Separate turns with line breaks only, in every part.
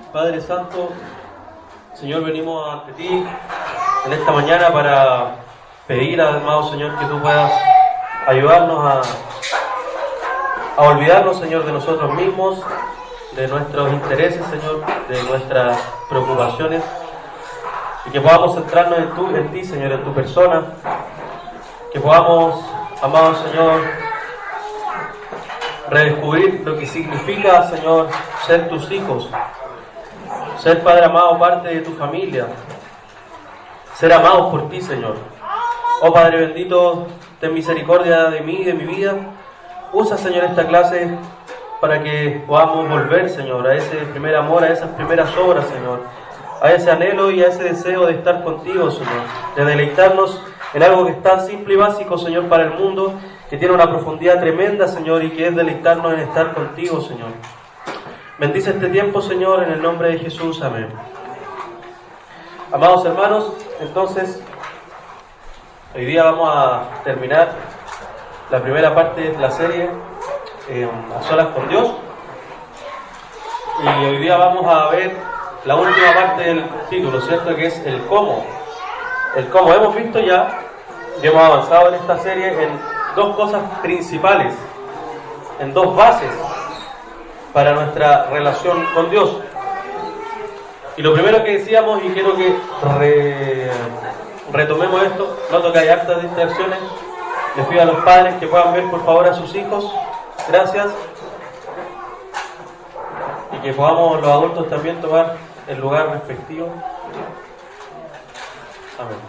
Padre Santo, Señor, venimos ante ti en esta mañana para pedir, amado Señor, que tú puedas ayudarnos a olvidarnos, Señor, de nosotros mismos, de nuestros intereses, Señor, de nuestras preocupaciones, y que podamos centrarnos en ti, Señor, en tu persona, que podamos, amado Señor, redescubrir lo que significa, Señor, ser tus hijos, ser, Padre amado, parte de tu familia, ser amados por ti, Señor. Oh Padre bendito, ten misericordia de mí y de mi vida. Usa, Señor, esta clase para que podamos volver, Señor, a ese primer amor, a esas primeras obras, Señor, a ese anhelo y a ese deseo de estar contigo, Señor, de deleitarnos en algo que es tan simple y básico, Señor, para el mundo, que tiene una profundidad tremenda, Señor, y que es deleitarnos en estar contigo, Señor. Bendice este tiempo, Señor, en el nombre de Jesús. Amén. Amados hermanos, entonces, hoy día vamos a terminar la primera parte de la serie, A Solas con Dios. Y hoy día vamos a ver la última parte del título, ¿cierto? Que es el cómo. El cómo. Hemos visto ya, y hemos avanzado en esta serie en dos cosas principales, en dos bases para nuestra relación con Dios. Y lo primero que decíamos, y quiero que retomemos esto, noto que hay hartas distracciones, les pido a los padres que puedan ver por favor a sus hijos, gracias, y que podamos los adultos también tomar el lugar respectivo. Amén.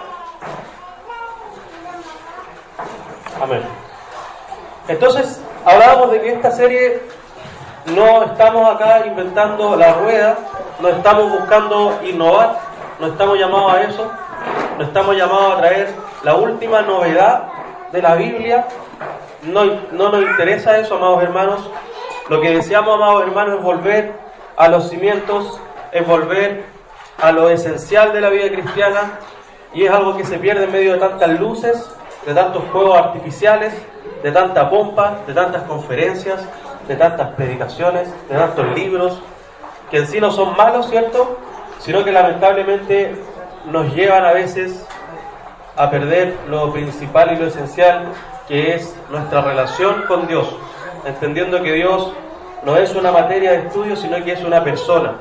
Amén. Entonces, hablábamos de que esta serie no estamos acá inventando la rueda, no estamos buscando innovar, no estamos llamados a eso, no estamos llamados a traer la última novedad de la Biblia, no nos interesa eso, amados hermanos. Lo que deseamos, amados hermanos, es volver a los cimientos, es volver a lo esencial de la vida cristiana, y es algo que se pierde en medio de tantas luces, de tantos juegos artificiales, de tanta pompa, de tantas conferencias, de tantas predicaciones, de tantos libros, que en sí no son malos, ¿cierto?, sino que lamentablemente nos llevan a veces a perder lo principal y lo esencial, que es nuestra relación con Dios, entendiendo que Dios no es una materia de estudio, sino que es una persona.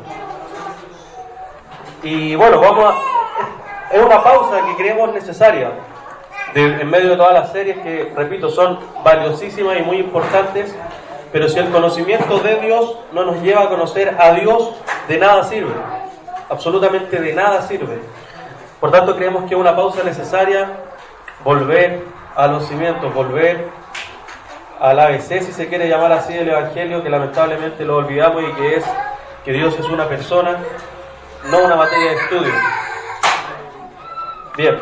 Y bueno, es una pausa que creemos necesaria en medio de todas las series que, repito, son valiosísimas y muy importantes, pero si el conocimiento de Dios no nos lleva a conocer a Dios, de nada sirve, absolutamente de nada sirve. Por tanto, creemos que es una pausa necesaria, volver a los cimientos, volver al ABC, si se quiere llamar así, del Evangelio, que lamentablemente lo olvidamos, y que es que Dios es una persona, no una materia de estudio. Bien.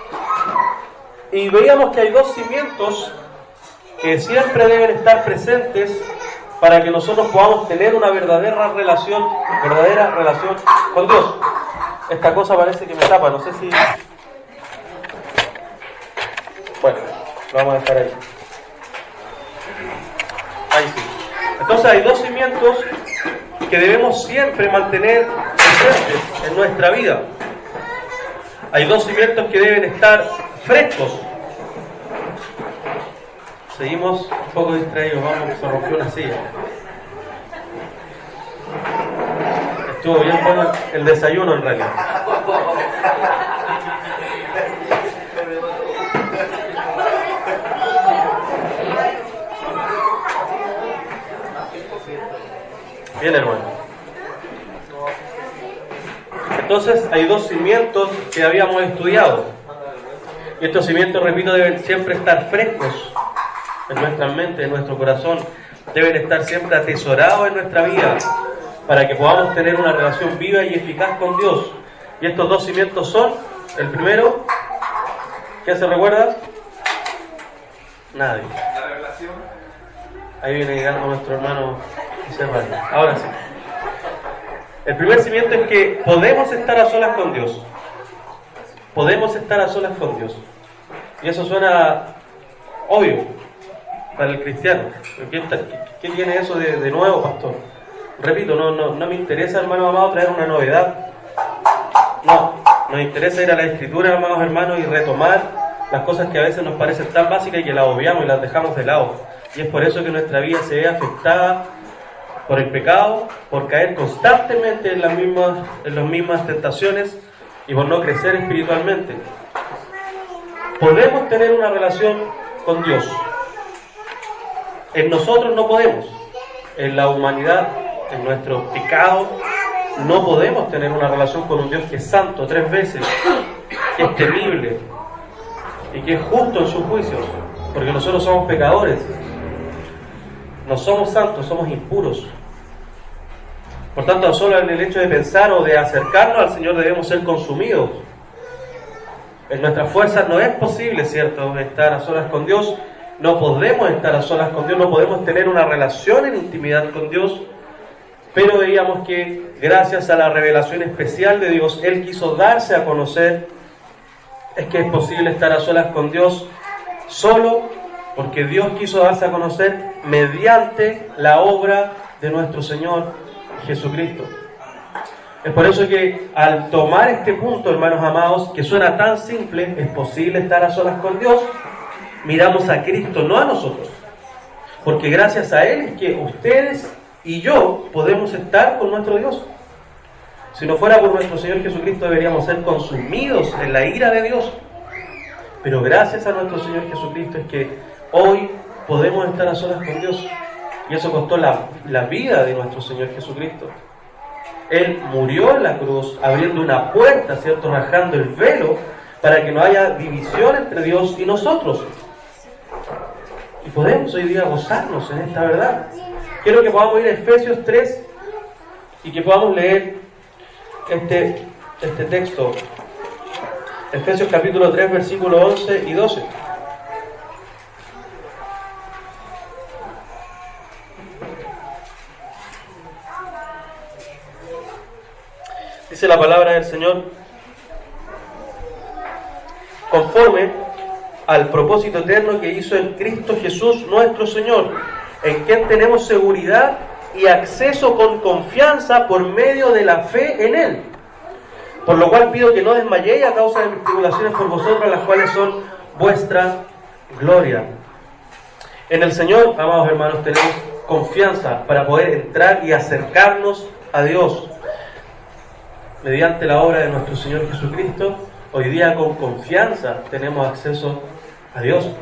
Y veíamos que hay dos cimientos que siempre deben estar presentes para que nosotros podamos tener una verdadera relación con Dios. Esta cosa parece que me tapa, no sé si... Bueno, lo vamos a dejar ahí. Ahí sí. Entonces hay dos cimientos que debemos siempre mantener presentes en nuestra vida. Hay dos cimientos que deben estar frescos. Seguimos un poco distraídos, vamos, se rompió una silla. Estuvo bien bueno el desayuno en realidad. Bien, hermano. Entonces hay dos cimientos que habíamos estudiado. Y estos cimientos, repito, deben siempre estar frescos en nuestra mente, en nuestro corazón. Deben estar siempre atesorados en nuestra vida para que podamos tener una relación viva y eficaz con Dios. Y estos dos cimientos son, el primero, ¿qué se recuerda? Nadie.
La revelación.
Ahí viene llegando nuestro hermano José Mario. Ahora sí. El primer cimiento es que podemos estar a solas con Dios. Podemos estar a solas con Dios. Y eso suena obvio para el cristiano. ¿Qué tiene eso de nuevo, pastor? Repito, no me interesa, hermanos amados, traer una novedad. No, nos interesa ir a la Escritura, hermanos, y retomar las cosas que a veces nos parecen tan básicas y que las obviamos y las dejamos de lado. Y es por eso que nuestra vida se ve afectada por el pecado, por caer constantemente en las mismas tentaciones y por no crecer espiritualmente. Podemos tener una relación con Dios. En nosotros no podemos. En la humanidad, en nuestro pecado, no podemos tener una relación con un Dios que es santo 3 veces, que es temible y que es justo en sus juicios, porque nosotros somos pecadores. No somos santos, somos impuros. Por tanto, solo en el hecho de pensar o de acercarnos al Señor debemos ser consumidos. En nuestras fuerzas no es posible, ¿cierto?, estar a solas con Dios. No podemos estar a solas con Dios, no podemos tener una relación en intimidad con Dios. Pero veíamos que gracias a la revelación especial de Dios, Él quiso darse a conocer. Es que es posible estar a solas con Dios solo porque Dios quiso darse a conocer mediante la obra de nuestro Señor Jesucristo. Es por eso que al tomar este punto, hermanos amados, que suena tan simple, es posible estar a solas con Dios, miramos a Cristo, no a nosotros. Porque gracias a Él es que ustedes y yo podemos estar con nuestro Dios. Si no fuera por nuestro Señor Jesucristo, deberíamos ser consumidos en la ira de Dios. Pero gracias a nuestro Señor Jesucristo es que hoy podemos estar a solas con Dios. Y eso costó la vida de nuestro Señor Jesucristo. Él murió en la cruz, abriendo una puerta, ¿cierto?, rajando el velo, para que no haya división entre Dios y nosotros. Y podemos hoy día gozarnos en esta verdad. Quiero que podamos ir a Efesios 3 y que podamos leer este texto. Efesios capítulo 3, versículos 11 y 12. Dice la palabra del Señor: conforme al propósito eterno que hizo en Cristo Jesús nuestro Señor, en quien tenemos seguridad y acceso con confianza por medio de la fe en Él. Por lo cual pido que no desmayéis a causa de mis tribulaciones por vosotros, las cuales son vuestra gloria. En el Señor, amados hermanos, tenemos confianza para poder entrar y acercarnos a Dios. Mediante la obra de nuestro Señor Jesucristo, hoy día con confianza tenemos acceso a Dios.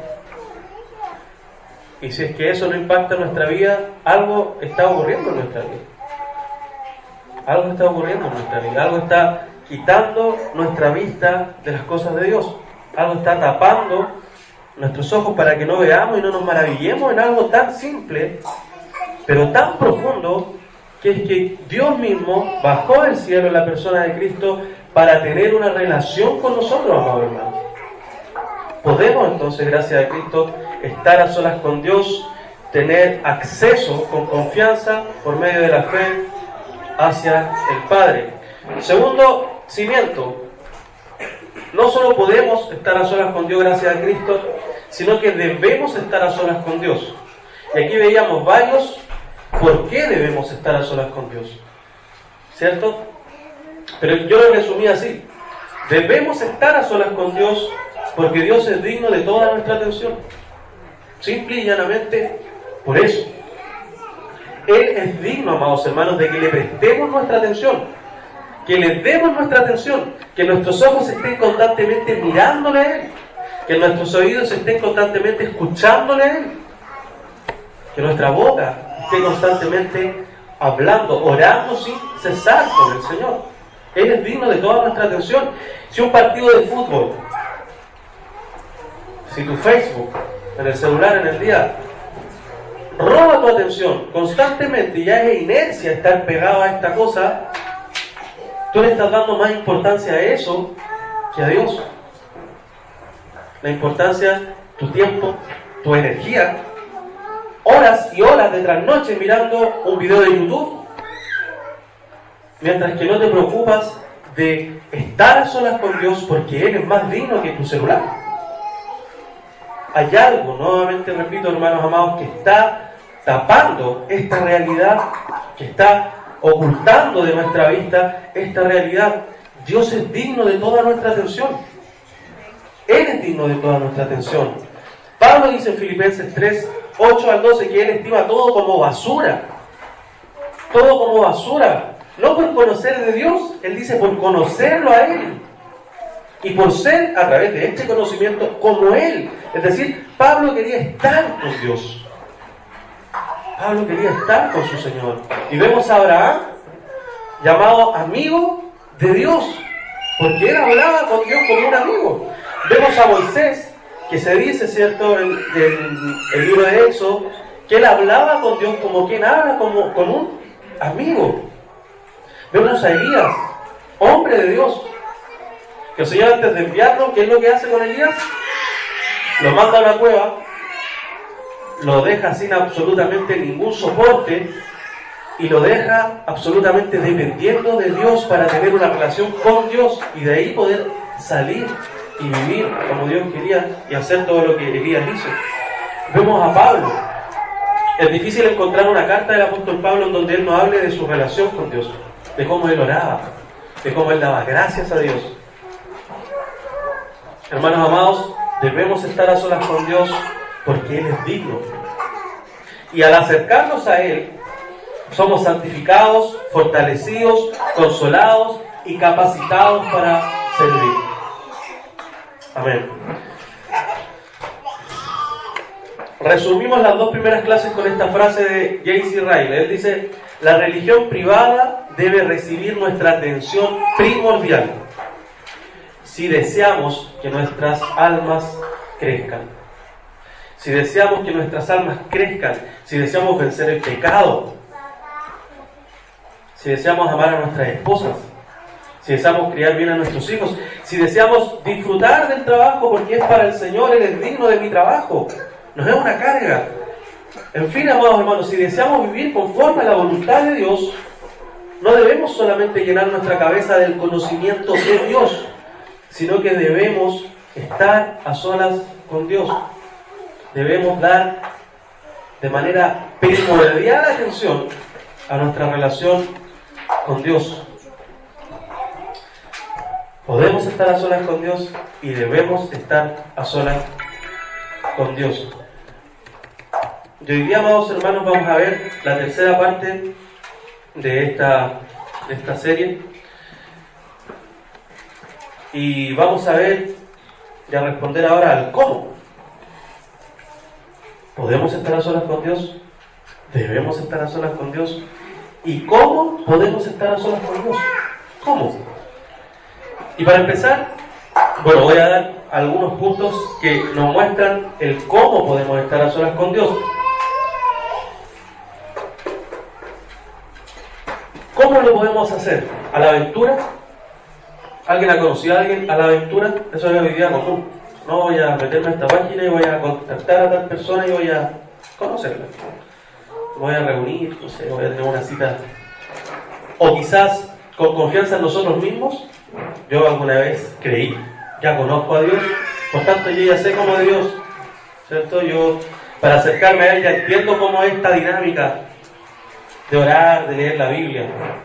Y si es que eso no impacta en nuestra vida, algo está ocurriendo en nuestra vida. Algo está ocurriendo en nuestra vida. Algo está quitando nuestra vista de las cosas de Dios. Algo está tapando nuestros ojos para que no veamos y no nos maravillemos en algo tan simple, pero tan profundo, que es que Dios mismo bajó del cielo en la persona de Cristo para tener una relación con nosotros, amados hermanos. Podemos entonces, gracias a Cristo, estar a solas con Dios, tener acceso con confianza por medio de la fe hacia el Padre. Segundo cimiento: no solo podemos estar a solas con Dios gracias a Cristo, sino que debemos estar a solas con Dios. Y aquí veíamos varios por qué debemos estar a solas con Dios, ¿cierto? Pero yo lo resumí así: debemos estar a solas con Dios porque Dios es digno de toda nuestra atención. Simple y llanamente por eso. Él es digno, amados hermanos, de que le prestemos nuestra atención, que le demos nuestra atención, que nuestros ojos estén constantemente mirándole a Él, que nuestros oídos estén constantemente escuchándole a Él, que nuestra boca esté constantemente hablando, orando sin cesar con el Señor. Él es digno de toda nuestra atención. Si un partido de fútbol, si tu Facebook en el celular en el día roba tu atención constantemente, ya es inercia estar pegado a esta cosa, tú le estás dando más importancia a eso que a Dios. La importancia, tu tiempo, tu energía, horas y horas de trasnoche mirando un video de YouTube, mientras que no te preocupas de estar a solas con Dios, porque Él es más digno que tu celular. Hay algo, nuevamente repito, hermanos amados, que está tapando esta realidad que está ocultando de nuestra vista esta realidad. Dios es digno de toda nuestra atención. Él es digno de toda nuestra atención. Pablo dice en Filipenses 3, 8 al 12 que Él estima todo como basura. Todo como basura. No por conocer de Dios, Él dice por conocerlo a Él. Y por ser, a través de este conocimiento, como Él. Es decir, Pablo quería estar con Dios. Pablo quería estar con su Señor. Y vemos a Abraham, llamado amigo de Dios, porque él hablaba con Dios como un amigo. Vemos a Moisés, que se dice, ¿cierto?, en el libro de Éxodo, que él hablaba con Dios como quien habla con un amigo. Vemos a Elías, hombre de Dios, que el Señor, antes de enviarlo, ¿qué es lo que hace con Elías? Lo manda a una cueva, lo deja sin absolutamente ningún soporte y lo deja absolutamente dependiendo de Dios para tener una relación con Dios y de ahí poder salir y vivir como Dios quería y hacer todo lo que Elías hizo. Vemos a Pablo. Es difícil encontrar una carta del apóstol Pablo en donde él no hable de su relación con Dios, de cómo él oraba, de cómo él daba gracias a Dios. Hermanos amados, debemos estar a solas con Dios porque Él es digno. Y al acercarnos a Él, somos santificados, fortalecidos, consolados y capacitados para servir. Amén. Resumimos las dos primeras clases con esta frase de J.C. Ryle. Él dice: la religión privada debe recibir nuestra atención primordial si deseamos que nuestras almas crezcan. Si deseamos que nuestras almas crezcan, si deseamos vencer el pecado, si deseamos amar a nuestras esposas, si deseamos criar bien a nuestros hijos, si deseamos disfrutar del trabajo porque es para el Señor, Él es digno de mi trabajo, no es una carga. En fin, amados hermanos, si deseamos vivir conforme a la voluntad de Dios, no debemos solamente llenar nuestra cabeza del conocimiento de Dios, sino que debemos estar a solas con Dios. Debemos dar de manera primordial atención a nuestra relación con Dios. Podemos estar a solas con Dios y debemos estar a solas con Dios. Y hoy día, amados hermanos, vamos a ver la tercera parte de esta serie. Y vamos a ver y a responder ahora al cómo. ¿Podemos estar a solas con Dios? ¿Debemos estar a solas con Dios? ¿Y cómo podemos estar a solas con Dios? ¿Cómo? Y para empezar, bueno, voy a dar algunos puntos que nos muestran el cómo podemos estar a solas con Dios. ¿Cómo lo podemos hacer? ¿A la aventura? ¿Alguien ha conocido a alguien a la aventura? Eso es hoy día común. No voy a meterme a esta página y voy a contactar a tal persona y voy a conocerla. Voy a reunir, no sé, voy a tener una cita. O quizás con confianza en nosotros mismos. Yo alguna vez creí, ya conozco a Dios, por tanto yo ya sé cómo es Dios, ¿cierto? Yo, para acercarme a Él, ya entiendo cómo es esta dinámica de orar, de leer la Biblia.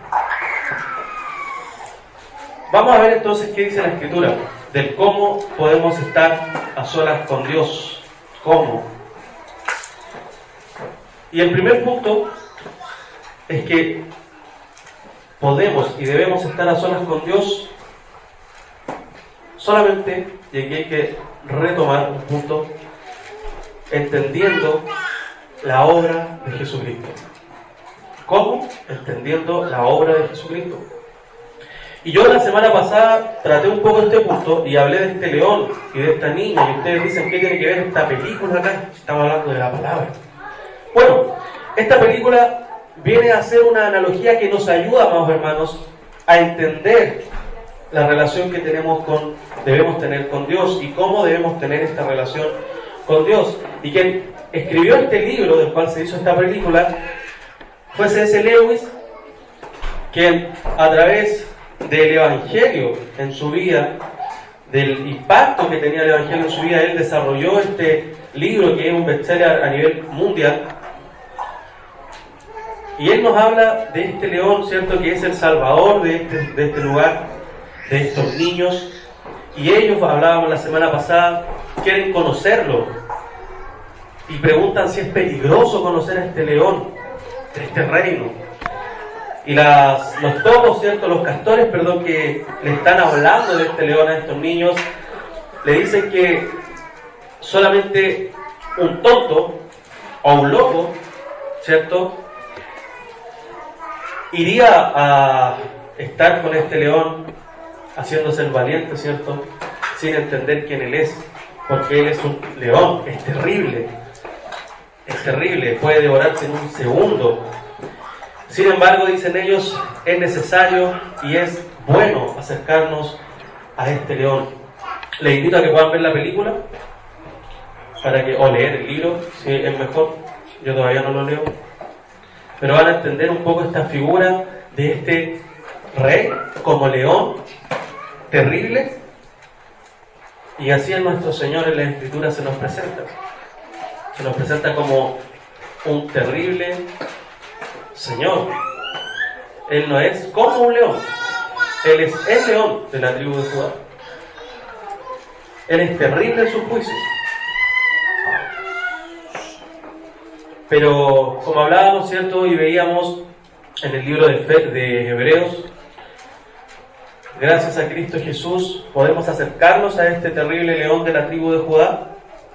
Vamos a ver entonces qué dice la Escritura del cómo podemos estar a solas con Dios. ¿Cómo? Y el primer punto es que podemos y debemos estar a solas con Dios solamente, y aquí hay que retomar un punto, entendiendo la obra de Jesucristo. ¿Cómo? Entendiendo la obra de Jesucristo. Y yo la semana pasada traté un poco este punto y hablé de este león y de esta niña, y ustedes dicen, ¿qué tiene que ver esta película acá? Estamos hablando de la palabra. Bueno, esta película viene a ser una analogía que nos ayuda, amados hermanos, a entender la relación que debemos tener con Dios y cómo debemos tener esta relación con Dios. Y quien escribió este libro del cual se hizo esta película fue C.S. Lewis, quien a través del Evangelio en su vida, del impacto que tenía el Evangelio en su vida, él desarrolló este libro que es un bestseller a nivel mundial. Y Él nos habla de este león, ¿cierto?, que es el salvador de este lugar, de estos niños. Y ellos, hablábamos la semana pasada, quieren conocerlo. Y preguntan si es peligroso conocer a este león, de este reino. Y los topos, ¿cierto?, los castores, perdón, que le están hablando de este león a estos niños, le dicen que solamente un tonto o un loco, ¿cierto?, iría a estar con este león haciéndose el valiente, ¿cierto?, sin entender quién él es, porque él es un león, es terrible, puede devorarte en un segundo. Sin embargo, dicen ellos, es necesario y es bueno acercarnos a este león. Les invito a que puedan ver la película, o leer el libro, si es mejor. Yo todavía no lo leo. Pero van a entender un poco esta figura de este rey como león, terrible. Y así en nuestro Señor en la Escritura se nos presenta. Se nos presenta como un terrible Señor. Él no es como un león. Él es el león de la tribu de Judá. Él es terrible en sus juicios. Pero como hablábamos, ¿cierto?, y veíamos en el libro de Hebreos, gracias a Cristo Jesús podemos acercarnos a este terrible león de la tribu de Judá.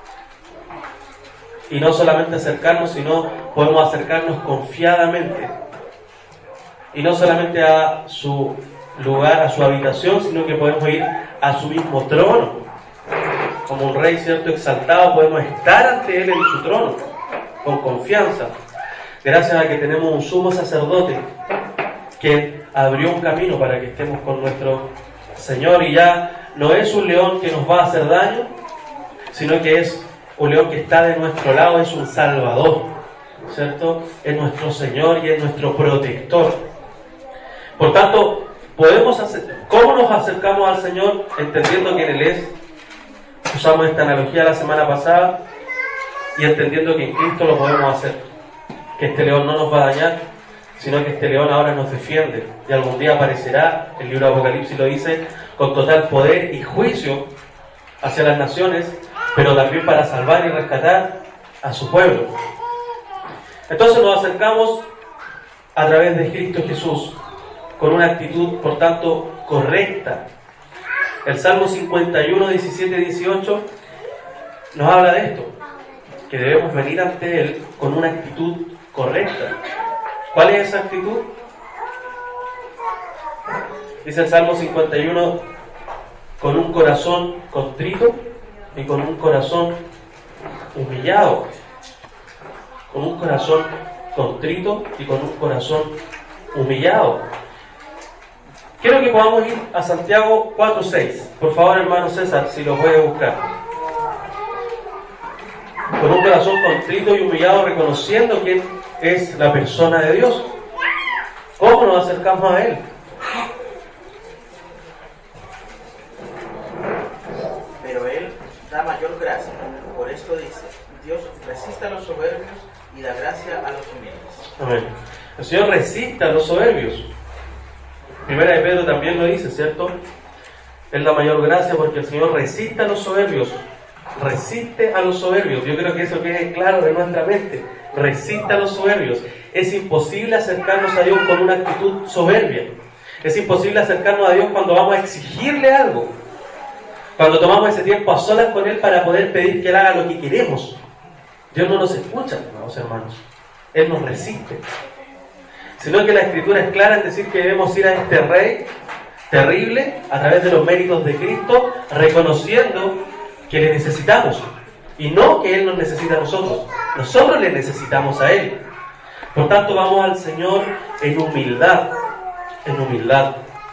Y no solamente acercarnos, sino podemos acercarnos confiadamente. Y no solamente a su lugar, a su habitación, sino que podemos ir a su mismo trono. Como un rey, ¿cierto?, exaltado, podemos estar ante Él en su trono, con confianza. Gracias a que tenemos un sumo sacerdote que abrió un camino para que estemos con nuestro Señor. Y ya no es un león que nos va a hacer daño, sino que es un león que está de nuestro lado, es un salvador, ¿cierto? Es nuestro Señor y es nuestro protector. Por tanto, ¿cómo nos acercamos al Señor? Entendiendo quién Él es. Usamos esta analogía la semana pasada y entendiendo que en Cristo lo podemos hacer. Que este león no nos va a dañar, sino que este león ahora nos defiende. Y algún día aparecerá, el libro de Apocalipsis lo dice, con total poder y juicio hacia las naciones, pero también para salvar y rescatar a su pueblo. Entonces nos acercamos a través de Cristo Jesús, con una actitud, por tanto, correcta. El Salmo 51, 17, 18 nos habla de esto, que debemos venir ante Él con una actitud correcta. ¿Cuál es esa actitud? Dice el Salmo 51, con un corazón contrito y con un corazón humillado. Con un corazón contrito y con un corazón humillado. Quiero que podamos ir a Santiago 4:6. Por favor, hermano César, si lo puede buscar. Con un corazón contrito y humillado, reconociendo quién es la persona de Dios. ¿Cómo nos acercamos a Él?
Pero Él da mayor gracia. Por esto dice, Dios resiste a los soberbios y da gracia a los humildes.
Amén. El Señor resiste a los soberbios. Primera de Pedro también lo dice, ¿cierto? Él da mayor gracia porque el Señor resiste a los soberbios. Resiste a los soberbios. Yo creo que eso quede claro de nuestra mente. Resiste a los soberbios. Es imposible acercarnos a Dios con una actitud soberbia. Es imposible acercarnos a Dios cuando vamos a exigirle algo. Cuando tomamos ese tiempo a solas con Él para poder pedir que Él haga lo que queremos. Dios no nos escucha, hermanos. Él nos resiste. Sino que la Escritura es clara en decir que debemos ir a este Rey terrible a través de los méritos de Cristo, reconociendo que le necesitamos y no que Él nos necesita a nosotros. Nosotros le necesitamos a Él. Por tanto, vamos al Señor en humildad, en humildad.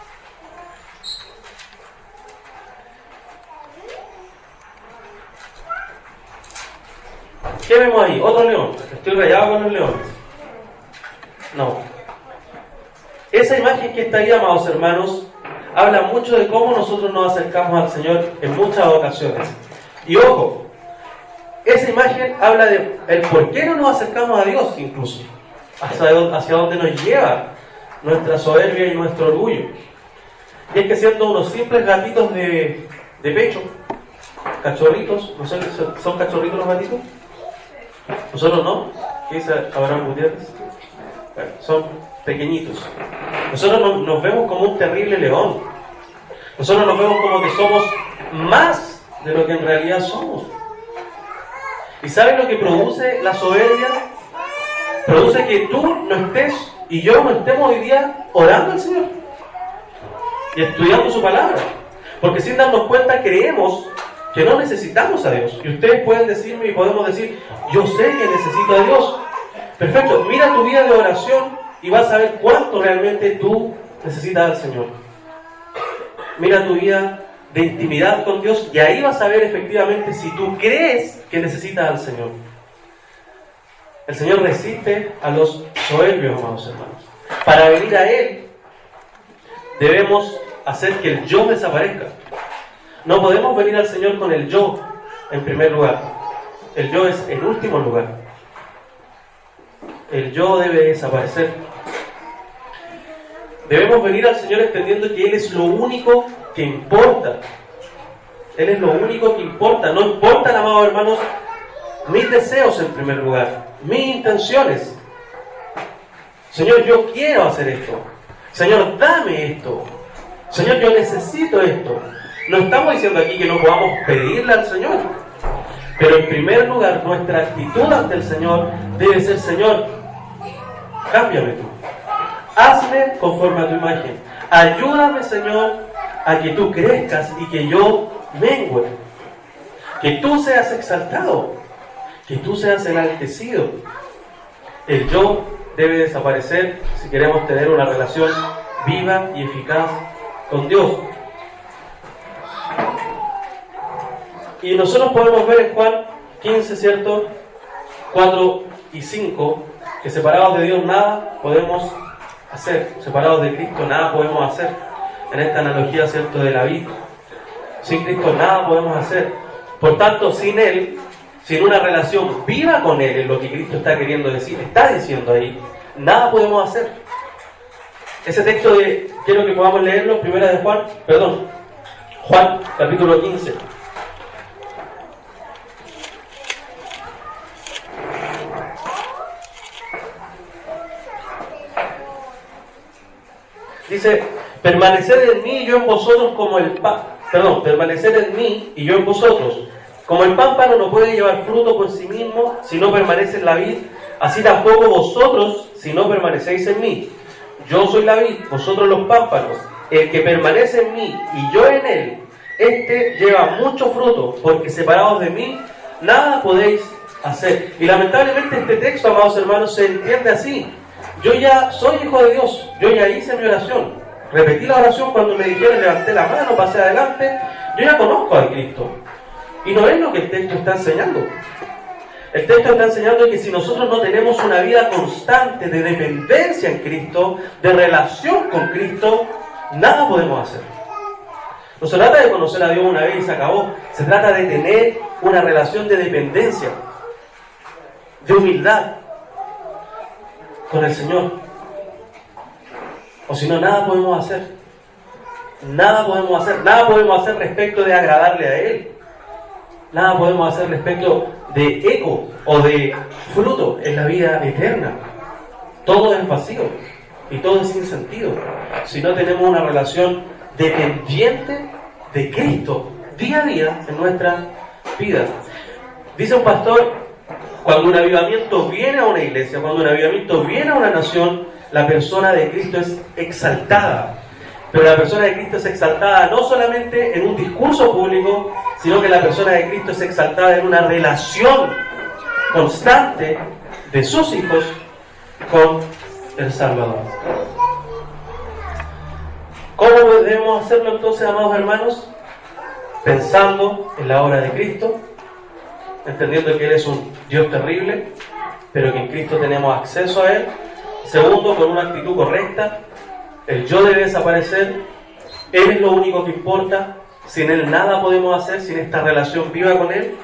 ¿Qué vemos ahí? Otro león. Estoy rayado con los leones. No. Esa imagen que está ahí, amados hermanos, habla mucho de cómo nosotros nos acercamos al Señor en muchas ocasiones. Y ojo, esa imagen habla de el por qué no nos acercamos a Dios incluso. hacia dónde nos lleva nuestra soberbia y nuestro orgullo. Y es que siendo unos simples gatitos de pecho, cachorritos, no sé, ¿son cachorritos los gatitos? Nosotros no. ¿Qué dice Abraham Gutiérrez? Bueno, son pequeñitos. Nosotros nos vemos como un terrible león. Nosotros nos vemos como que somos más de lo que en realidad somos. ¿Y sabes lo que produce la soberbia? Produce que tú no estés y yo no estemos hoy día orando al Señor y estudiando su palabra, porque sin darnos cuenta creemos que no necesitamos a Dios. Y ustedes pueden decirme y podemos decir, yo sé que necesito a Dios. Perfecto, mira tu vida de oración y vas a ver cuánto realmente tú necesitas al Señor. Mira tu vida de intimidad con Dios y ahí vas a ver efectivamente si tú crees que necesitas al Señor. El Señor resiste a los soberbios, amados hermanos. Para venir a Él debemos hacer que el yo desaparezca. No podemos venir al Señor con el yo en primer lugar. El yo es en último lugar. El yo debe desaparecer. Debemos venir al Señor entendiendo que Él es lo único que importa. Él es lo único que importa. No importan, amados hermanos, mis deseos en primer lugar, mis intenciones. Señor, yo quiero hacer esto. Señor, dame esto. Señor, yo necesito esto. No estamos diciendo aquí que no podamos pedirle al Señor, pero en primer lugar nuestra actitud ante el Señor debe ser: Señor, cámbiame tú, hazme conforme a tu imagen, ayúdame, Señor, a que tú crezcas y que yo mengüe, que tú seas exaltado, que tú seas enaltecido. El yo debe desaparecer si queremos tener una relación viva y eficaz con Dios. Y nosotros podemos ver en Juan 15, ¿cierto? 4 y 5, que separados de Dios nada podemos hacer, separados de Cristo nada podemos hacer. En esta analogía, ¿cierto?, de la vida, sin Cristo nada podemos hacer. Por tanto, sin Él, sin una relación viva con Él, es lo que Cristo está queriendo decir, está diciendo ahí, nada podemos hacer. Ese texto quiero que podamos leerlo, Juan capítulo 15. Dice: permanecer en mí y yo en vosotros como el permanecer en mí y yo en vosotros. Como el pámpano no puede llevar fruto por sí mismo si no permanece en la vid, así tampoco vosotros si no permanecéis en mí. Yo soy la vid, vosotros los pámpanos. El que permanece en mí y yo en él, este lleva mucho fruto, porque separados de mí nada podéis hacer. Y lamentablemente este texto, amados hermanos, se entiende así: yo ya soy hijo de Dios, yo ya hice mi oración, repetí la oración cuando me dijeron, levanté la mano, pasé adelante, yo ya conozco a Cristo. Y no es lo que el texto está enseñando. El texto está enseñando que si nosotros no tenemos una vida constante de dependencia en Cristo, de relación con Cristo, nada podemos hacer. No se trata de conocer a Dios una vez y se acabó. Se trata de tener una relación de dependencia, de humildad con el Señor. O si no, nada podemos hacer. Nada podemos hacer. Nada podemos hacer respecto de agradarle a Él. Nada podemos hacer respecto de eco o de fruto en la vida eterna. Todo es vacío y todo es sin sentido si no tenemos una relación dependiente de Cristo día a día en nuestra vida. Dice un pastor: cuando un avivamiento viene a una iglesia, cuando un avivamiento viene a una nación, la persona de Cristo es exaltada. Pero la persona de Cristo es exaltada no solamente en un discurso público, sino que la persona de Cristo es exaltada en una relación constante de sus hijos con el Salvador. ¿Cómo debemos hacerlo entonces, amados hermanos? Pensando en la obra de Cristo, entendiendo que Él es un Dios terrible, pero que en Cristo tenemos acceso a Él. Segundo, con una actitud correcta. El yo debe desaparecer. Él es lo único que importa. Sin Él nada podemos hacer, sin esta relación viva con Él.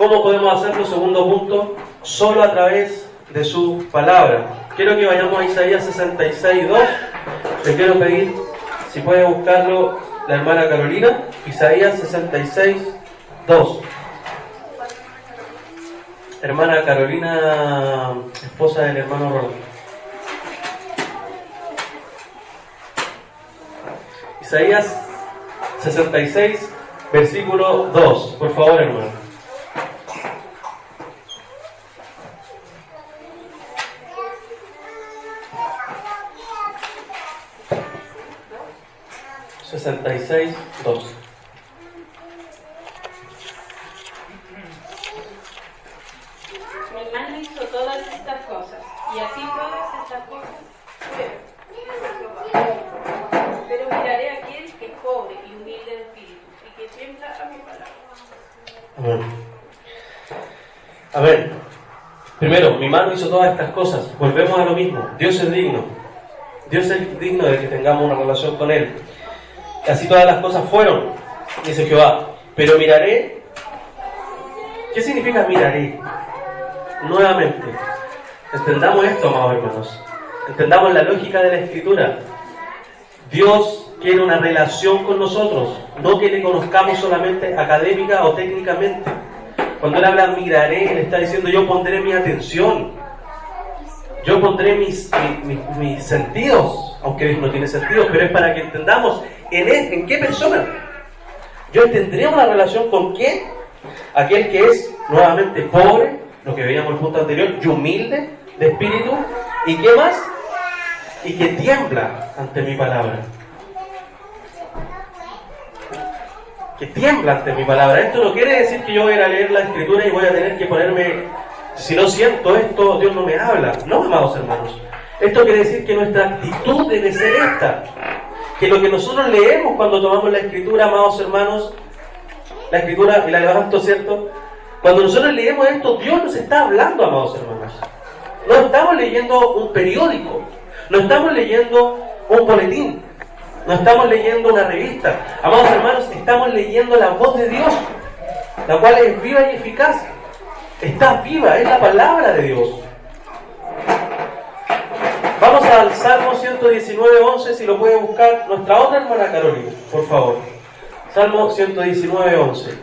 ¿Cómo podemos hacerlo? Segundo punto, solo a través de su palabra. Quiero que vayamos a Isaías 66:2. Le quiero pedir, si puede buscarlo, la hermana Carolina. Isaías 66:2. Hermana Carolina, esposa del hermano Rolando. Isaías 66, versículo 2. Por favor, hermano.
Mi mano hizo todas estas cosas, y así todas estas cosas fueron. Pero miraré a aquel que es pobre y humilde de espíritu, y que tiembla a mi palabra.
Amén. Amén. Primero, mi mano hizo todas estas cosas. Volvemos a lo mismo. Dios es digno. Dios es digno de que tengamos una relación con Él. Así todas las cosas fueron, dice Jehová. Pero miraré. ¿Qué significa miraré? Nuevamente. Entendamos esto, amados hermanos. Entendamos la lógica de la Escritura. Dios quiere una relación con nosotros, no que le conozcamos solamente académica o técnicamente. Cuando Él habla miraré, Él está diciendo yo pondré mi atención, yo pondré mis sentidos, aunque Dios no tiene sentidos, pero es para que entendamos en qué persona. Yo tendré una relación con quién, aquel que es nuevamente pobre, lo que veíamos en el punto anterior, y humilde de espíritu, y qué más, y que tiembla ante mi palabra. Que tiembla ante mi palabra. Esto no quiere decir que yo voy a ir a leer la Escritura y voy a tener que ponerme, si no siento esto, Dios no me habla. No, amados hermanos. Esto quiere decir que nuestra actitud debe ser esta. Que lo que nosotros leemos cuando tomamos la Escritura, amados hermanos, la Escritura y la levanto, ¿cierto? Cuando nosotros leemos esto, Dios nos está hablando, amados hermanos. No estamos leyendo un periódico, no estamos leyendo un boletín, no estamos leyendo una revista. Amados hermanos, estamos leyendo la voz de Dios, la cual es viva y eficaz. Está viva, es la palabra de Dios. Vamos al Salmo 119:11, si lo puede buscar nuestra otra hermana Carolina, por favor. Salmo 119:11.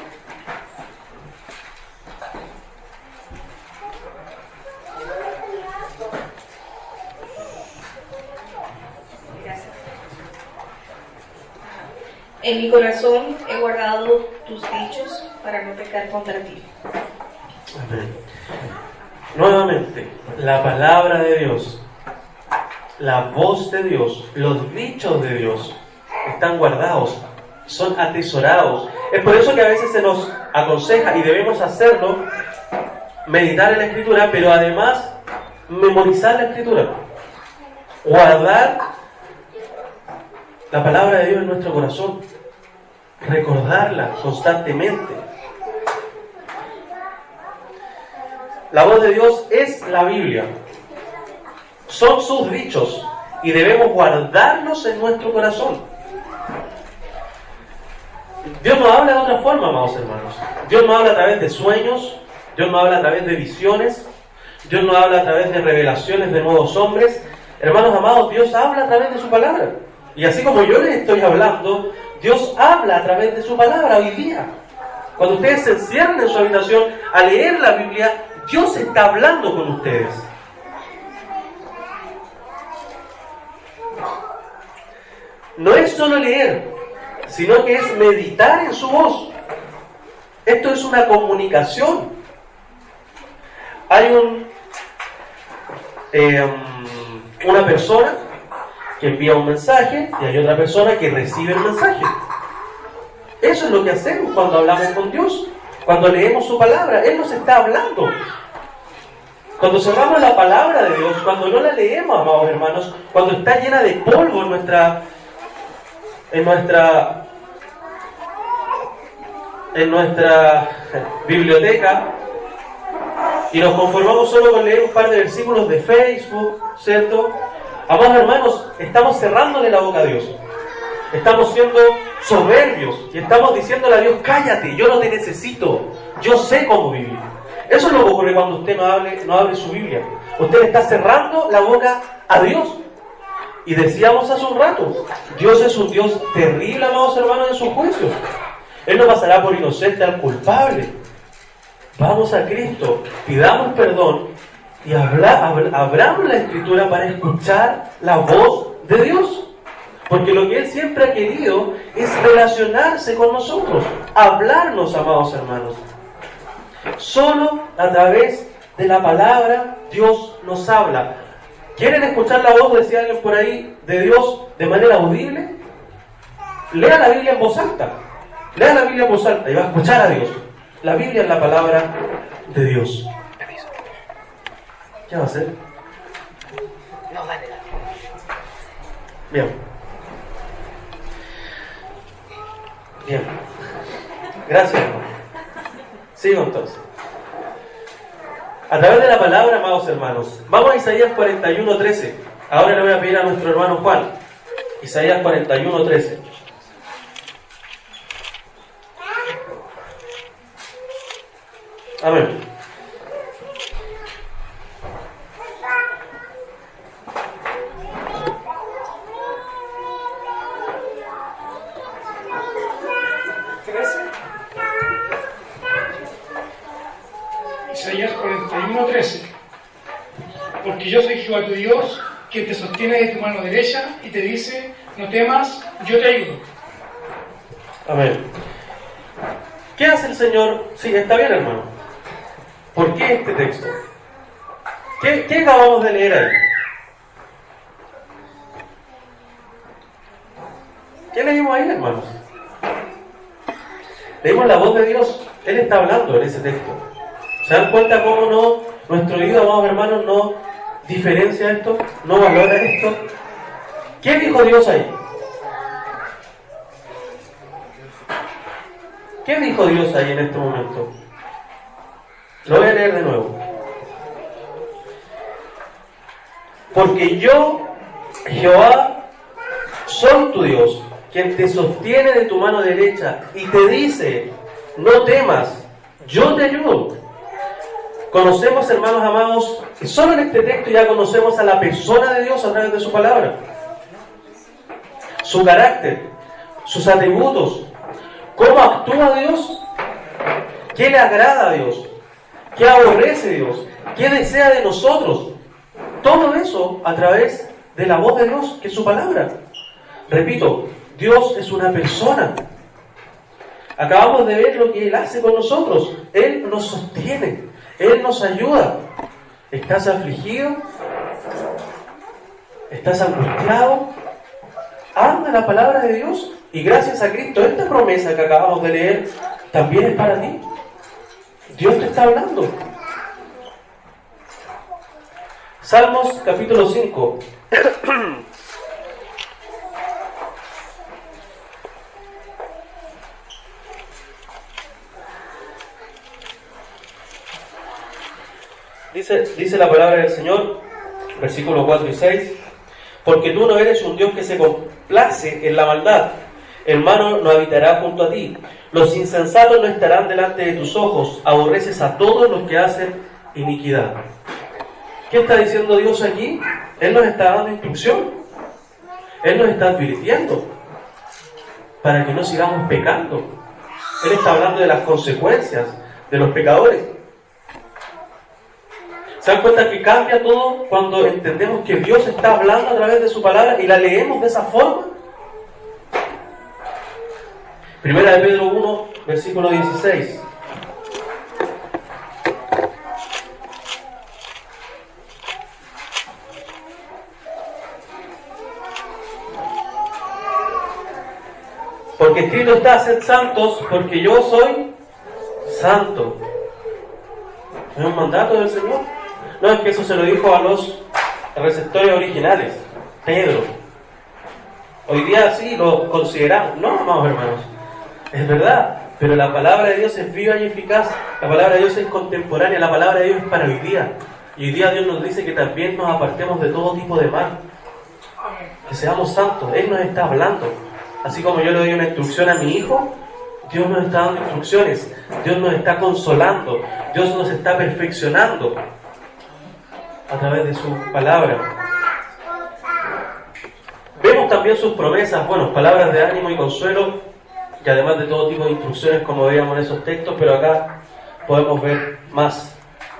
En mi corazón he guardado tus dichos para no pecar contra ti.
Amén. Nuevamente, la palabra de Dios, la voz de Dios, los dichos de Dios están guardados, son atesorados. Es por eso que a veces se nos aconseja, y debemos hacerlo, meditar en la Escritura, pero además memorizar la Escritura, guardar la palabra de Dios en nuestro corazón, recordarla constantemente. La voz de Dios es la Biblia, son sus dichos y debemos guardarlos en nuestro corazón. Dios nos habla de otra forma, amados hermanos. Dios nos habla a través de sueños, Dios nos habla a través de visiones, Dios nos habla a través de revelaciones de nuevos hombres. Hermanos amados, Dios habla a través de su palabra. Y así como yo les estoy hablando, Dios habla a través de su palabra hoy día. Cuando ustedes se encierran en su habitación a leer la Biblia, Dios está hablando con ustedes. No es solo leer, sino que es meditar en su voz. Esto es una comunicación. Hay una persona que envía un mensaje y hay otra persona que recibe el mensaje. Eso es lo que hacemos cuando hablamos con Dios, cuando leemos su palabra. Él nos está hablando. Cuando cerramos la palabra de Dios, cuando no la leemos, amados hermanos, cuando está llena de polvo en nuestra biblioteca, y nos conformamos solo con leer un par de versículos de Facebook, ¿cierto? Amados hermanos, estamos cerrándole la boca a Dios. Estamos siendo soberbios y estamos diciéndole a Dios, cállate, yo no te necesito, yo sé cómo vivir. Eso es lo que ocurre cuando usted no abre su Biblia. Usted le está cerrando la boca a Dios. Y decíamos hace un rato, Dios es un Dios terrible, amados hermanos, en sus juicios. Él no pasará por inocente al culpable. Vamos a Cristo, pidamos perdón y abramos la Escritura para escuchar la voz de Dios. Porque lo que Él siempre ha querido es relacionarse con nosotros, hablarnos, amados hermanos. Solo a través de la palabra Dios nos habla. ¿Quieren escuchar la voz, decía alguien por ahí, de Dios de manera audible? Lea la Biblia en voz alta. Lea la Biblia en voz alta y va a escuchar a Dios. La Biblia es la palabra de Dios. ¿Qué va a hacer?
No, dale.
Bien. Bien. Gracias, hermano. Sigo entonces. A través de la palabra, amados hermanos, vamos a Isaías 41:13. Ahora le voy a pedir a nuestro hermano Juan. Isaías 41:13. Amén.
Isaías 41:13. Porque yo soy Jehová tu Dios, quien te sostiene de tu mano derecha y te dice, no temas, yo te ayudo.
Amén. ¿Qué hace el Señor? Sí, está bien, hermano. ¿Por qué este texto? ¿Qué acabamos de leer ahí? ¿Qué leímos ahí, hermanos? Leímos la voz de Dios. Él está hablando en ese texto. ¿Se dan cuenta cómo nuestro oído, amados hermanos, no diferencia esto? ¿No valora esto? ¿Qué dijo Dios ahí? ¿Qué dijo Dios ahí en este momento? Lo voy a leer de nuevo. Porque yo, Jehová, soy tu Dios, quien te sostiene de tu mano derecha y te dice, no temas, yo te ayudo. Conocemos, hermanos amados, que solo en este texto ya conocemos a la persona de Dios a través de su palabra. Su carácter, sus atributos, cómo actúa Dios, qué le agrada a Dios, qué aborrece Dios, qué desea de nosotros. Todo eso a través de la voz de Dios, que es su palabra. Repito, Dios es una persona. Acabamos de ver lo que Él hace con nosotros. Él nos sostiene, Él nos ayuda. ¿Estás afligido? ¿Estás angustiado? Anda la palabra de Dios y gracias a Cristo esta promesa que acabamos de leer también es para ti. Dios te está hablando. Salmos capítulo 5. Dice la palabra del Señor, versículos 4 y 6, porque tú no eres un Dios que se complace en la maldad, el malo no habitará junto a ti, los insensatos no estarán delante de tus ojos, aborreces a todos los que hacen iniquidad. ¿Qué está diciendo Dios aquí? Él nos está dando instrucción, Él nos está advirtiendo para que no sigamos pecando. Él está hablando de las consecuencias de los pecadores. ¿Se dan cuenta que cambia todo cuando entendemos que Dios está hablando a través de su palabra y la leemos de esa forma? Primera de Pedro 1, versículo 16. Porque escrito está, sed santos, porque yo soy santo. ¿Es un mandato del Señor? No, es que eso se lo dijo a los receptores originales, Pedro. Hoy día sí lo consideramos. No, amados hermanos, es verdad, pero la palabra de Dios es viva y eficaz. La palabra de Dios es contemporánea, la palabra de Dios es para hoy día. Y hoy día Dios nos dice que también nos apartemos de todo tipo de mal, que seamos santos. Él nos está hablando. así como yo le doy una instrucción a mi hijo, Dios nos está dando instrucciones, Dios nos está consolando, Dios nos está perfeccionando a través de su palabra. Vemos también sus promesas, bueno, palabras de ánimo y consuelo, y además de todo tipo de instrucciones como veíamos en esos textos, pero acá podemos ver más.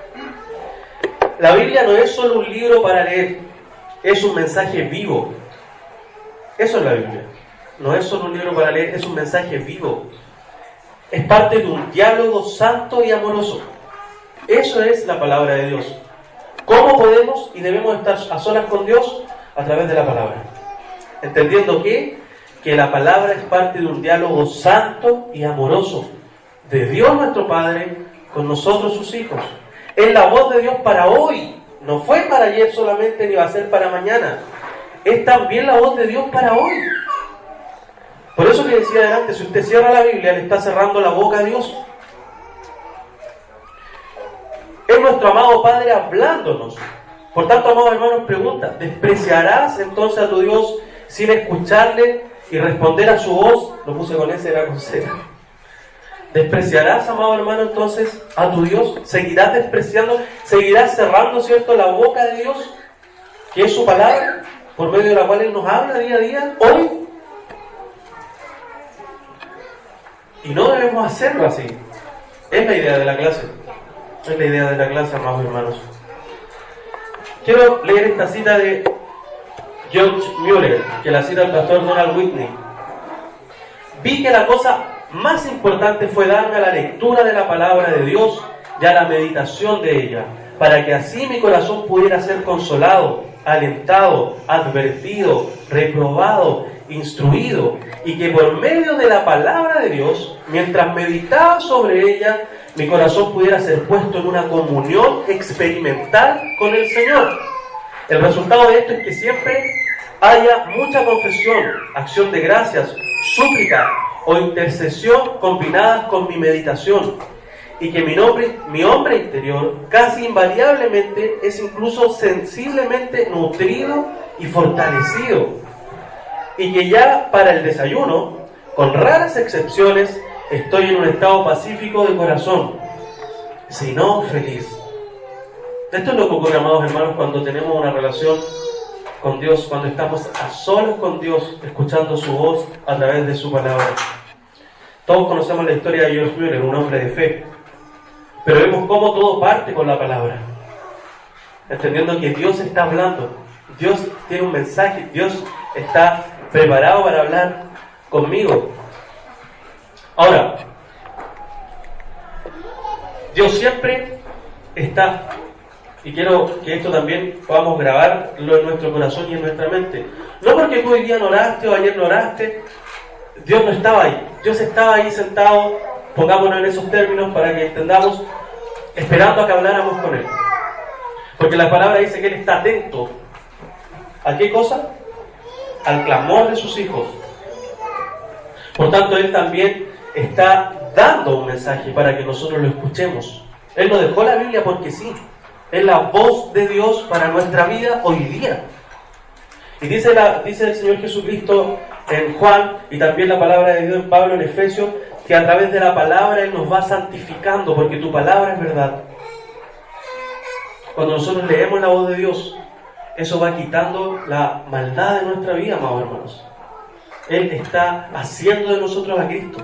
La Biblia no es solo un libro para leer, es un mensaje vivo. Eso es la Biblia. No es solo un libro para leer, es un mensaje vivo. Es parte de un diálogo santo y amoroso. Eso es la palabra de Dios. ¿Cómo podemos y debemos estar a solas con Dios? A través de la palabra. Entendiendo que la palabra es parte de un diálogo santo y amoroso de Dios nuestro Padre con nosotros sus hijos. Es la voz de Dios para hoy. No fue para ayer solamente ni va a ser para mañana. Es también la voz de Dios para hoy. Por eso que decía adelante, si usted cierra la Biblia, le está cerrando la boca a Dios. Es nuestro amado Padre hablándonos. Por tanto, amados hermanos, pregunta, ¿despreciarás entonces a tu Dios sin escucharle y responder a su voz? Lo puse con S, era con Z. ¿Despreciarás, amado hermano, entonces a tu Dios? ¿Seguirás despreciando? ¿Seguirás cerrando, cierto, la boca de Dios? Que es su palabra, por medio de la cual Él nos habla día a día, hoy. Y no debemos hacerlo así. Es la idea de la clase. Es la idea de la clase, amados hermanos. Quiero leer esta cita de George Mueller, que la cita el pastor Donald Whitney. Vi que la cosa más importante fue darme a la lectura de la palabra de Dios y a la meditación de ella, para que así mi corazón pudiera ser consolado, alentado, advertido, reprobado, instruido, y que por medio de la palabra de Dios, mientras meditaba sobre ella, mi corazón pudiera ser puesto en una comunión experimental con el Señor. El resultado de esto es que siempre haya mucha confesión, acción de gracias, súplica o intercesión combinadas con mi meditación, y que mi hombre interior casi invariablemente es incluso sensiblemente nutrido y fortalecido, y que ya para el desayuno, con raras excepciones, estoy en un estado pacífico de corazón, si no feliz. Esto es lo que ocurre, amados hermanos, cuando tenemos una relación con Dios, cuando estamos a solas con Dios, escuchando su voz a través de su palabra. Todos conocemos la historia de George Mueller, un hombre de fe, pero vemos cómo todo parte con la palabra, entendiendo que Dios está hablando, Dios tiene un mensaje, Dios está preparado para hablar conmigo. Ahora, Dios siempre está, y quiero que esto también podamos grabarlo en nuestro corazón y en nuestra mente. No porque tú hoy día no oraste o ayer no oraste, Dios no estaba ahí. Dios estaba ahí sentado, pongámonos en esos términos para que entendamos, esperando a que habláramos con Él. Porque la palabra dice que Él está atento. ¿A qué cosa? Al clamor de sus hijos. Por tanto, Él también está dando un mensaje para que nosotros lo escuchemos. Él no dejó la Biblia porque sí. Es la voz de Dios para nuestra vida hoy día. Y dice el Señor Jesucristo en Juan, y también la palabra de Dios en Pablo en Efesios, que a través de la palabra Él nos va santificando, porque tu palabra es verdad. Cuando nosotros leemos la voz de Dios, eso va quitando la maldad de nuestra vida, amados hermanos. Él está haciendo de nosotros a Cristo.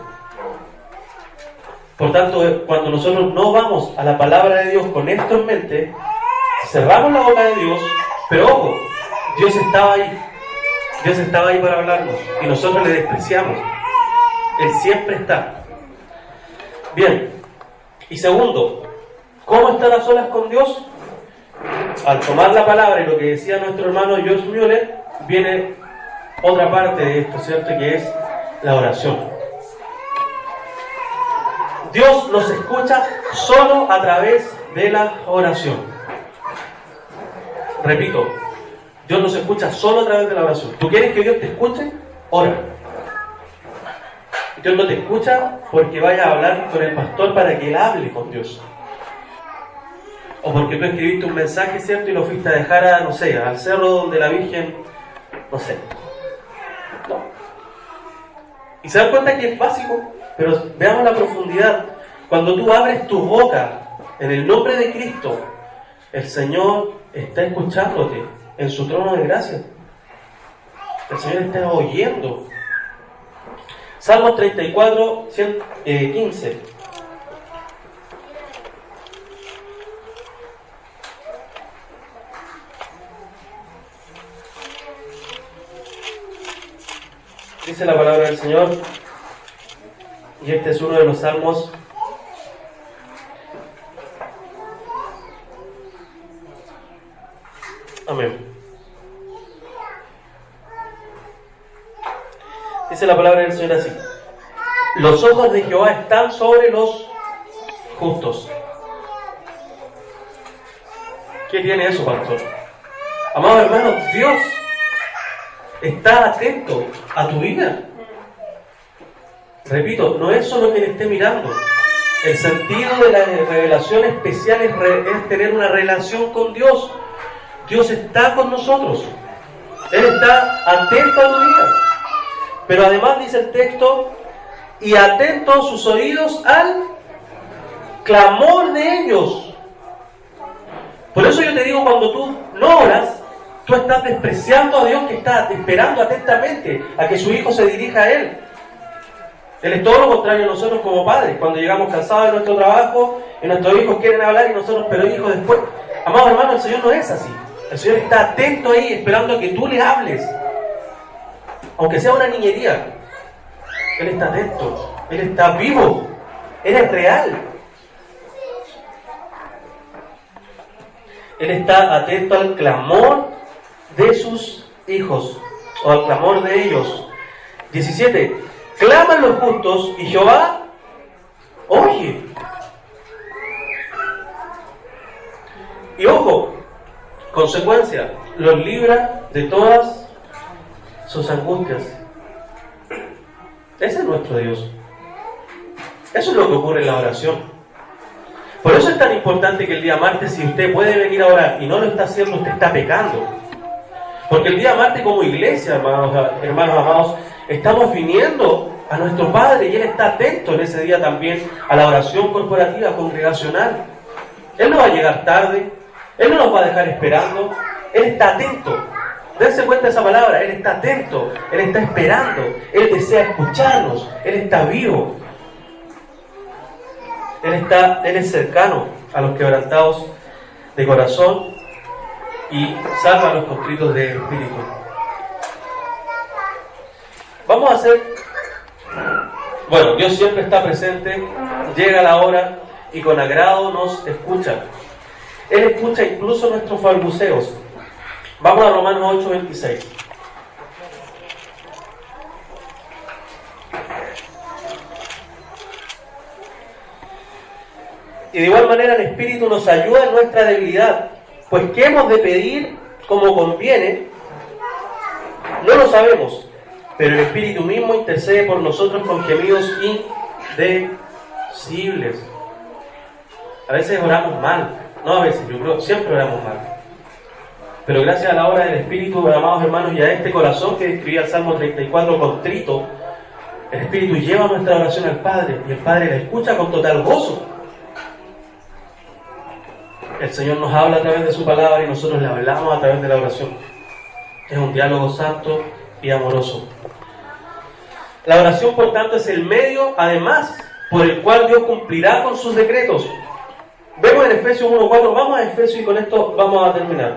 Por tanto, cuando nosotros no vamos a la palabra de Dios con esto en mente, cerramos la boca de Dios, pero ojo, Dios estaba ahí. Dios estaba ahí para hablarnos y nosotros le despreciamos. Él siempre está. Bien. Y segundo, ¿cómo estar a solas con Dios? Al tomar la palabra y lo que decía nuestro hermano George Mueller, viene otra parte de esto, ¿cierto? Que es la oración. Dios nos escucha solo a través de la oración. Repito, Dios nos escucha solo a través de la oración. ¿Tú quieres que Dios te escuche? Ora. Dios no te escucha porque vayas a hablar con el pastor para que él hable con Dios. O porque tú escribiste un mensaje, ¿cierto? Y lo fuiste a dejar a, no sé, al cerro donde la Virgen, no sé. No. se dan cuenta que es básico, pero veamos la profundidad. Cuando tú abres tu boca en el nombre de Cristo, el Señor está escuchándote en su trono de gracia. El Señor está oyendo. Salmos 34, 15. Dice la palabra del Señor, y este es uno de los salmos amén. Dice la palabra del Señor así: los ojos de Jehová están sobre los justos. ¿Qué tiene eso, pastor? Amados hermanos, Dios está atento a tu vida. Repito, no es solo que le esté mirando. El sentido de la revelación especial es tener una relación con Dios. Dios está con nosotros. Él está atento a tu vida. Pero además dice el texto, y atentos sus oídos al clamor de ellos. Por eso yo te digo, cuando tú no oras, tú estás despreciando a Dios, que está esperando atentamente a que su hijo se dirija a Él. Él es todo lo contrario a nosotros como padres. Cuando llegamos cansados de nuestro trabajo y nuestros hijos quieren hablar y nosotros, pero hijo, después. Amados hermanos, el Señor no es así. El Señor está atento ahí, esperando a que tú le hables. Aunque sea una niñería. Él está atento. Él está vivo. Él es real. Él está atento al clamor de sus hijos, o al clamor de ellos. 17. Claman los justos y Jehová oye. Y ojo, consecuencia, los libra de todas sus angustias. Ese es nuestro Dios. Eso es lo que ocurre en la oración. Por eso es tan importante que el día martes, si usted puede venir a orar y no lo está haciendo, usted está pecando. Porque el día martes, como iglesia, hermanos amados, estamos viniendo a nuestro Padre y Él está atento en ese día también a la oración corporativa, congregacional. Él no va a llegar tarde, Él no nos va a dejar esperando, Él está atento. Dense cuenta de esa palabra, Él está atento, Él está esperando, Él desea escucharnos, Él está vivo. Él es cercano a los quebrantados de corazón y salva a los contritos de espíritu. Vamos a hacer... Bueno, Dios siempre está presente, llega la hora y con agrado nos escucha. Él escucha incluso nuestros balbuceos. Vamos a Romanos 8:26. Y de igual manera el Espíritu nos ayuda en nuestra debilidad, pues ¿qué hemos de pedir como conviene? No lo sabemos, pero el Espíritu mismo intercede por nosotros con gemidos indecibles. A veces oramos mal, no a veces, yo creo, siempre oramos mal. Pero gracias a la obra del Espíritu, amados hermanos, y a este corazón que describía el Salmo 34 contrito, el Espíritu lleva nuestra oración al Padre, y el Padre la escucha con total gozo. El Señor nos habla a través de su palabra y nosotros le hablamos a través de la oración. Es un diálogo santo y amoroso. La oración, por tanto, es el medio, además, por el cual Dios cumplirá con sus decretos. Vemos en Efesios 1:4, vamos a Efesios y con esto vamos a terminar.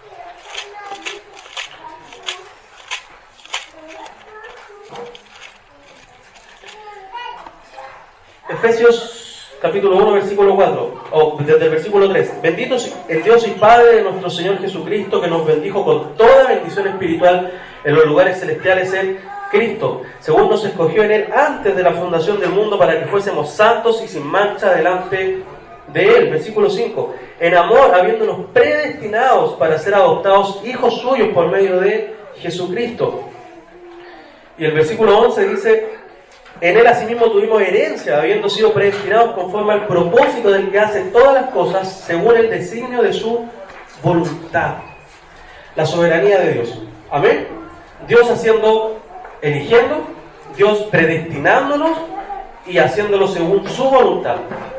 Efesios capítulo 1, versículo 4, o desde el versículo 3. Bendito el Dios y Padre de nuestro Señor Jesucristo, que nos bendijo con toda bendición espiritual en los lugares celestiales en Cristo, según nos escogió en Él antes de la fundación del mundo, para que fuésemos santos y sin mancha delante de Él. Versículo 5. En amor, habiéndonos predestinados para ser adoptados hijos suyos por medio de Jesucristo. Y el versículo 11 dice: en Él asimismo tuvimos herencia, habiendo sido predestinados conforme al propósito del que hace todas las cosas según el designio de su voluntad. La soberanía de Dios. Amén. Dios eligiendo, Dios predestinándonos y haciéndolo según su voluntad.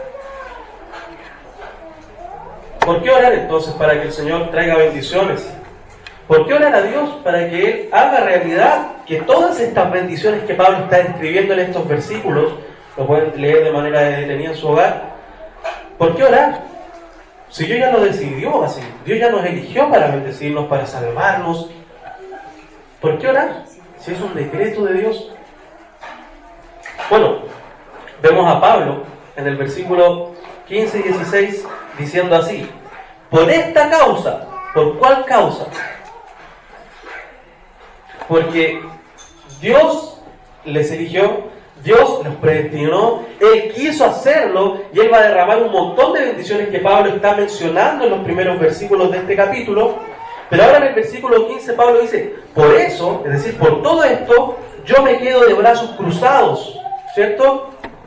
¿Por qué orar entonces para que el Señor traiga bendiciones? ¿Por qué orar a Dios para que Él haga realidad que todas estas bendiciones que Pablo está escribiendo en estos versículos, lo pueden leer de manera detenida en su hogar? ¿Por qué orar? Si Dios ya lo decidió así, Dios ya nos eligió para bendecirnos, para salvarnos. ¿Por qué orar? Si es un decreto de Dios. Bueno, vemos a Pablo en el versículo 15 y 16 diciendo así: por esta causa. ¿Por cuál causa? Porque Dios les eligió, Dios los predestinó, Él quiso hacerlo y Él va a derramar un montón de bendiciones que Pablo está mencionando en los primeros versículos de este capítulo. Pero ahora en el versículo 15 Pablo dice: por eso, es decir, por todo esto, yo me quedo de brazos cruzados, ¿cierto?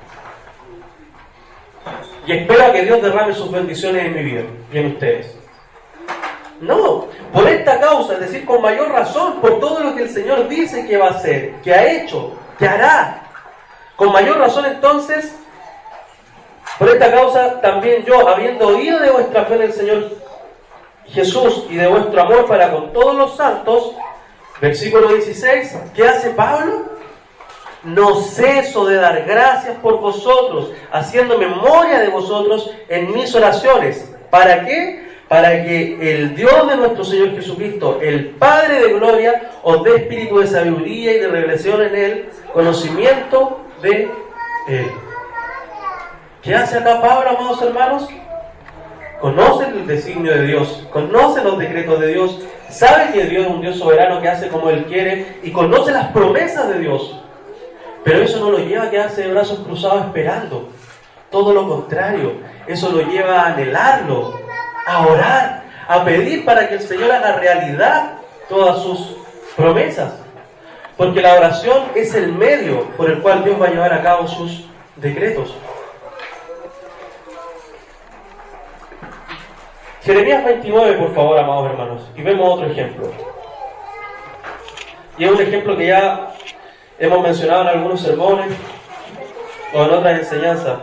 Y espero a que Dios derrame sus bendiciones en mi vida y en ustedes. No, por esta causa, es decir, con mayor razón, por todo lo que el Señor dice que va a hacer, que ha hecho, que hará. Con mayor razón entonces, por esta causa también yo, habiendo oído de vuestra fe en el Señor Jesús y de vuestro amor para con todos los santos, versículo 16, ¿qué hace Pablo? No ceso de dar gracias por vosotros, haciendo memoria de vosotros en mis oraciones. ¿Para qué? Para que el Dios de nuestro Señor Jesucristo, el Padre de gloria, os dé espíritu de sabiduría y de revelación en Él, conocimiento de Él. ¿Qué hace acá Pablo, amados hermanos? Conoce el designio de Dios, conoce los decretos de Dios, sabe que Dios es un Dios soberano que hace como Él quiere y conoce las promesas de Dios. Pero eso no lo lleva a quedarse de brazos cruzados esperando. Todo lo contrario, eso lo lleva a anhelarlo, a orar, a pedir para que el Señor haga realidad todas sus promesas. Porque la oración es el medio por el cual Dios va a llevar a cabo sus decretos. Jeremías 29, por favor, amados hermanos, y vemos otro ejemplo. Y es un ejemplo que ya hemos mencionado en algunos sermones o en otras enseñanzas.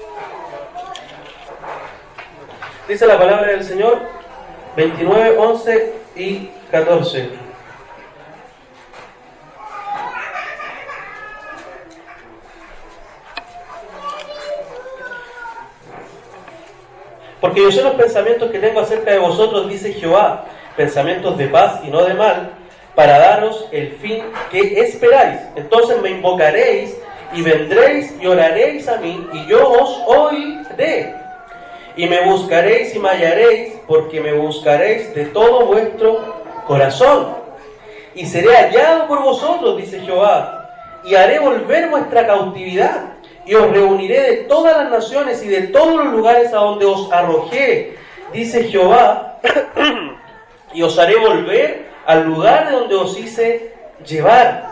Dice la palabra del Señor, 29, 11 y 14. Porque yo sé los pensamientos que tengo acerca de vosotros, dice Jehová, pensamientos de paz y no de mal, para daros el fin que esperáis. Entonces me invocaréis y vendréis y oraréis a mí, y yo os oiré. Y me buscaréis y me hallaréis, porque me buscaréis de todo vuestro corazón. Y seré hallado por vosotros, dice Jehová, y haré volver vuestra cautividad, y os reuniré de todas las naciones y de todos los lugares a donde os arrojé, dice Jehová, y os haré volver al lugar de donde os hice llevar.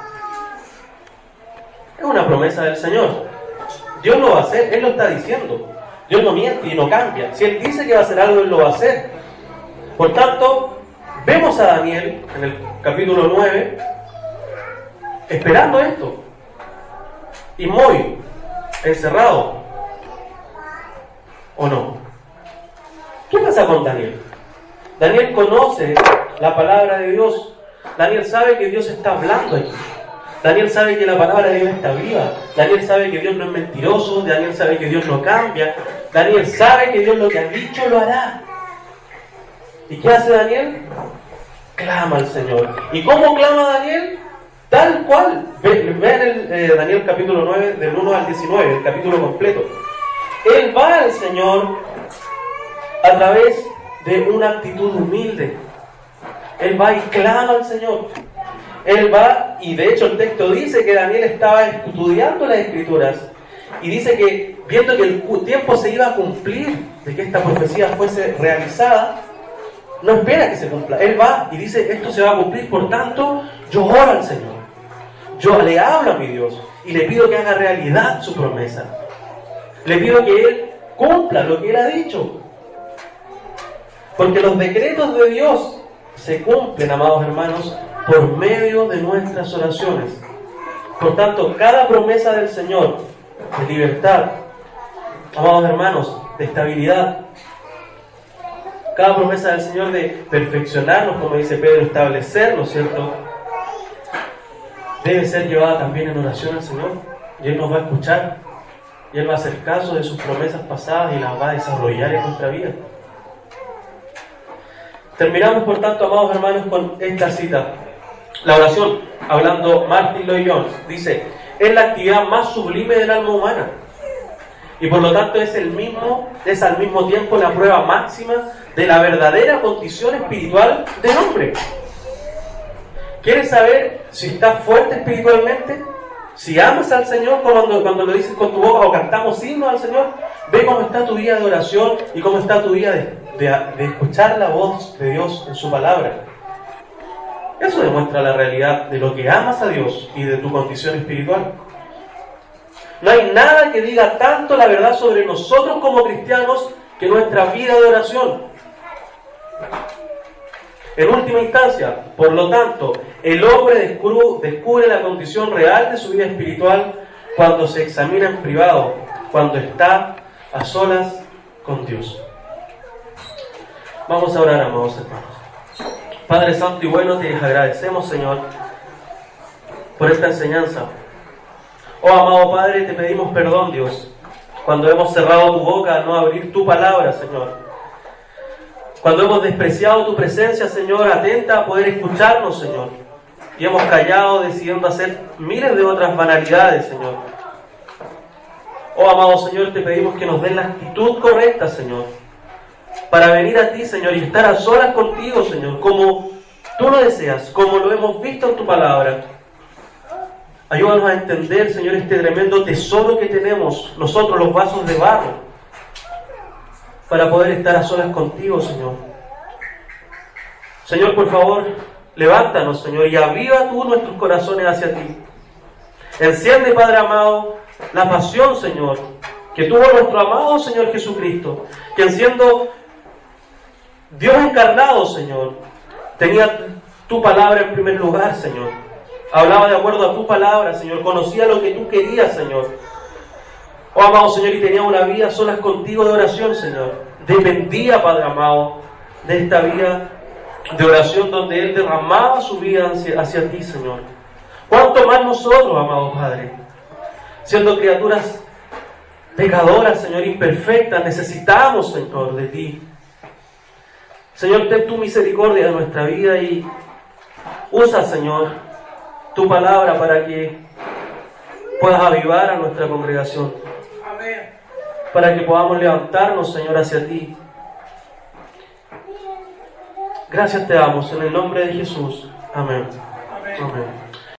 Es una promesa del Señor. Dios lo va a hacer, Él lo está diciendo. Dios no miente y no cambia. Si Él dice que va a hacer algo, Él lo va a hacer. Por tanto, vemos a Daniel en el capítulo 9 esperando esto, inmóvil, encerrado, ¿o no? ¿Qué pasa con Daniel? Daniel conoce la palabra de Dios. Daniel sabe que Dios está hablando aquí. Daniel sabe que la palabra de Dios está viva. Daniel sabe que Dios no es mentiroso. Daniel sabe que Dios no cambia. Daniel sabe que Dios lo que ha dicho lo hará. ¿Y qué hace Daniel? Clama al Señor. ¿Y cómo clama Daniel? Tal cual. Vean el Daniel capítulo 9, del 1 al 19, el capítulo completo. Él va al Señor a través de una actitud humilde. Él va y clama al Señor. Él va, y de hecho el texto dice que Daniel estaba estudiando las Escrituras, y dice que, viendo que el tiempo se iba a cumplir, de que esta profecía fuese realizada, no espera que se cumpla. Él va y dice, esto se va a cumplir, por tanto, yo oro al Señor. Yo le hablo a mi Dios, y le pido que haga realidad su promesa. Le pido que Él cumpla lo que Él ha dicho. Porque los decretos de Dios se cumplen, amados hermanos, por medio de nuestras oraciones. Por tanto, cada promesa del Señor de libertad, amados hermanos, de estabilidad, cada promesa del Señor de perfeccionarnos, como dice Pedro, establecernos, ¿cierto?, debe ser llevada también en oración al Señor. Y Él nos va a escuchar, y Él va a hacer caso de sus promesas pasadas y las va a desarrollar en nuestra vida. Terminamos, por tanto, amados hermanos, con esta cita. La oración, hablando Martin Lloyd-Jones, dice: es la actividad más sublime del alma humana, y por lo tanto es al mismo tiempo la prueba máxima de la verdadera condición espiritual del hombre. ¿Quieres saber si estás fuerte espiritualmente? Si amas al Señor, cuando lo dices con tu boca o cantamos himnos al Señor, ve cómo está tu vida de oración y cómo está tu vida de escuchar la voz de Dios en su palabra. Eso demuestra la realidad de lo que amas a Dios y de tu condición espiritual. No hay nada que diga tanto la verdad sobre nosotros como cristianos que nuestra vida de oración. En última instancia, por lo tanto, el hombre descubre la condición real de su vida espiritual cuando se examina en privado, cuando está a solas con Dios. Vamos a orar, amados hermanos. Padre Santo y bueno, te agradecemos, Señor, por esta enseñanza. Oh amado Padre, te pedimos perdón, Dios, cuando hemos cerrado tu boca al no abrir tu palabra, Señor. Cuando hemos despreciado tu presencia, Señor, atenta a poder escucharnos, Señor. Y hemos callado decidiendo hacer miles de otras banalidades, Señor. Oh amado Señor, te pedimos que nos den la actitud correcta, Señor, para venir a ti, Señor, y estar a solas contigo, Señor, como tú lo deseas, como lo hemos visto en tu palabra. Ayúdanos a entender, Señor, este tremendo tesoro que tenemos nosotros, los vasos de barro, para poder estar a solas contigo, Señor. Señor, por favor, levántanos, Señor, y aviva tú nuestros corazones hacia ti. Enciende, Padre amado, la pasión, Señor, que tuvo nuestro amado Señor Jesucristo, quien siendo Dios encarnado, Señor, tenía tu palabra en primer lugar, Señor. Hablaba de acuerdo a tu palabra, Señor. Conocía lo que tú querías, Señor. Oh, amado Señor, y tenía una vida a solas contigo de oración, Señor. Dependía, Padre amado, de esta vida de oración donde Él derramaba su vida hacia ti, Señor. ¿Cuánto más nosotros, amado Padre, siendo criaturas pecadoras, Señor, imperfectas, necesitamos, Señor, de ti? Señor, ten tu misericordia de nuestra vida y usa, Señor, tu palabra para que puedas avivar a nuestra congregación.
Amén.
Para que podamos levantarnos, Señor, hacia ti. Gracias te damos en el nombre de Jesús. Amén.
Amén.
Amén.